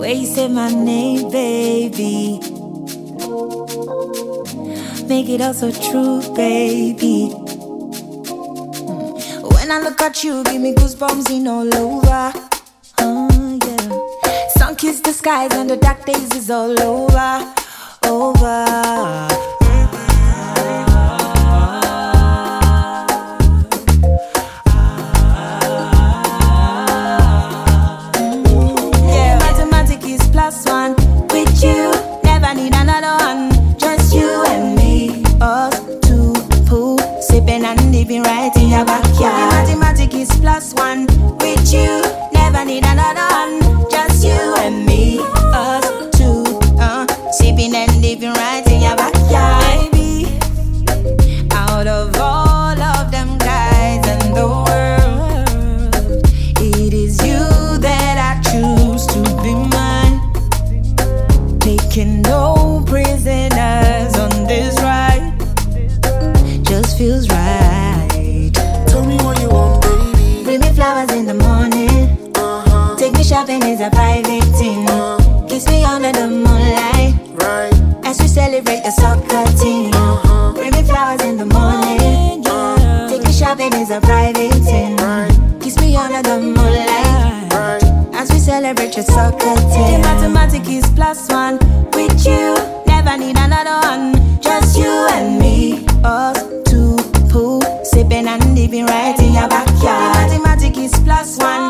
way you say my name, baby. Make it all so true, baby. When I look at you, give me goosebumps in all over. Yeah. Sun kiss the skies and the dark days is all over, over. One with you, never need another one. Just you and me, us two, pool, sipping and living right in your backyard. Mathematics is +1 with you, never need another one. Just you and me, us two, sipping and living right in your backyard. Baby, out of all of them guys in the world, it is you that I choose to be mine. Taking no prisoners on this ride, just feels right. Tell me what you want, baby. Bring me flowers in the morning. Take me shopping is a private thing. Kiss me under the moonlight, Right. as we celebrate the soccer team. Bring me flowers in the morning. Take me shopping is a private thing. Right. Kiss me under the moonlight, Right. as we celebrate your soccer team. Mathematics is +1 with you, never need another one. Just you and me, us two, pool, sipping and living right in your backyard. Mathematics is +1